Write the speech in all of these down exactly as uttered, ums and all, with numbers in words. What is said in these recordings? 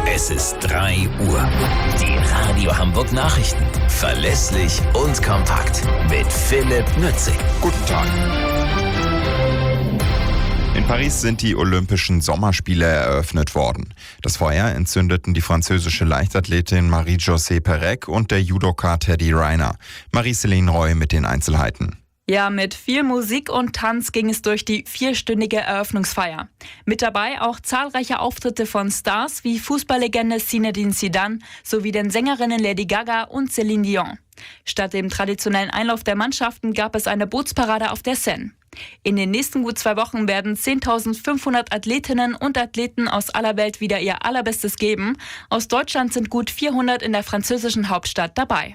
Es ist drei Uhr. Die Radio Hamburg Nachrichten. Verlässlich und kompakt. Mit Philipp Nützig. Guten Tag. In Paris sind die Olympischen Sommerspiele eröffnet worden. Das Feuer entzündeten die französische Leichtathletin Marie-Josée Pérec und der Judoka Teddy Riner. Marie-Céline Roy mit den Einzelheiten. Ja, mit viel Musik und Tanz ging es durch die vierstündige Eröffnungsfeier. Mit dabei auch zahlreiche Auftritte von Stars wie Fußballlegende Zinedine Zidane sowie den Sängerinnen Lady Gaga und Céline Dion. Statt dem traditionellen Einlauf der Mannschaften gab es eine Bootsparade auf der Seine. In den nächsten gut zwei Wochen werden zehntausendfünfhundert Athletinnen und Athleten aus aller Welt wieder ihr Allerbestes geben. Aus Deutschland sind gut vierhundert in der französischen Hauptstadt dabei.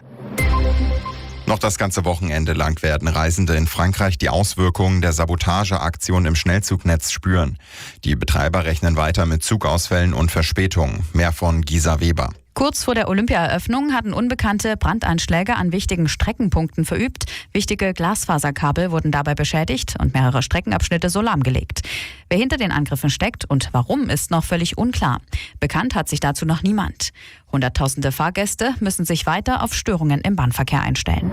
Noch das ganze Wochenende lang werden Reisende in Frankreich die Auswirkungen der Sabotageaktion im Schnellzugnetz spüren. Die Betreiber rechnen weiter mit Zugausfällen und Verspätungen. Mehr von Gisa Weber. Kurz vor der Olympia-Eröffnung hatten Unbekannte Brandanschläge an wichtigen Streckenpunkten verübt. Wichtige Glasfaserkabel wurden dabei beschädigt und mehrere Streckenabschnitte so lahmgelegt. Wer hinter den Angriffen steckt und warum, ist noch völlig unklar. Bekannt hat sich dazu noch niemand. Hunderttausende Fahrgäste müssen sich weiter auf Störungen im Bahnverkehr einstellen.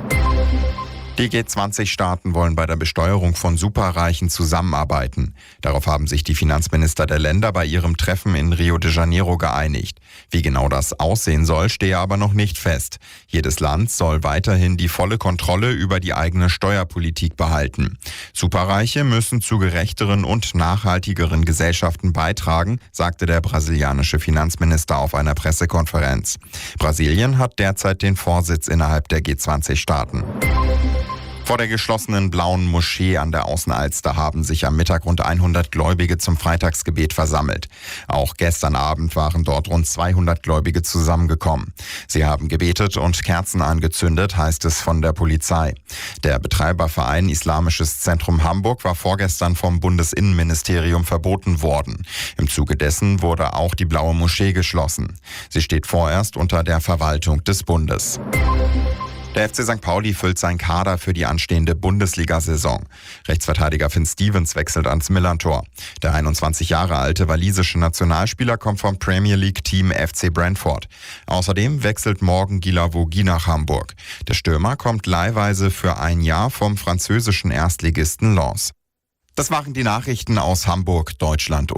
Die G zwanzig-Staaten wollen bei der Besteuerung von Superreichen zusammenarbeiten. Darauf haben sich die Finanzminister der Länder bei ihrem Treffen in Rio de Janeiro geeinigt. Wie genau das aussehen soll, stehe aber noch nicht fest. Jedes Land soll weiterhin die volle Kontrolle über die eigene Steuerpolitik behalten. Superreiche müssen zu gerechteren und nachhaltigeren Gesellschaften beitragen, sagte der brasilianische Finanzminister auf einer Pressekonferenz. Brasilien hat derzeit den Vorsitz innerhalb der G zwanzig-Staaten. Vor der geschlossenen Blauen Moschee an der Außenalster haben sich am Mittag rund hundert Gläubige zum Freitagsgebet versammelt. Auch gestern Abend waren dort rund zweihundert Gläubige zusammengekommen. Sie haben gebetet und Kerzen angezündet, heißt es von der Polizei. Der Betreiberverein Islamisches Zentrum Hamburg war vorgestern vom Bundesinnenministerium verboten worden. Im Zuge dessen wurde auch die Blaue Moschee geschlossen. Sie steht vorerst unter der Verwaltung des Bundes. Der F C Sankt Pauli füllt seinen Kader für die anstehende Bundesliga-Saison. Rechtsverteidiger Finn Stevens wechselt ans Millerntor. Der einundzwanzig Jahre alte walisische Nationalspieler kommt vom Premier League-Team F C Brentford. Außerdem wechselt morgen Guilavogui nach Hamburg. Der Stürmer kommt leihweise für ein Jahr vom französischen Erstligisten Lens. Das waren die Nachrichten aus Hamburg, Deutschland und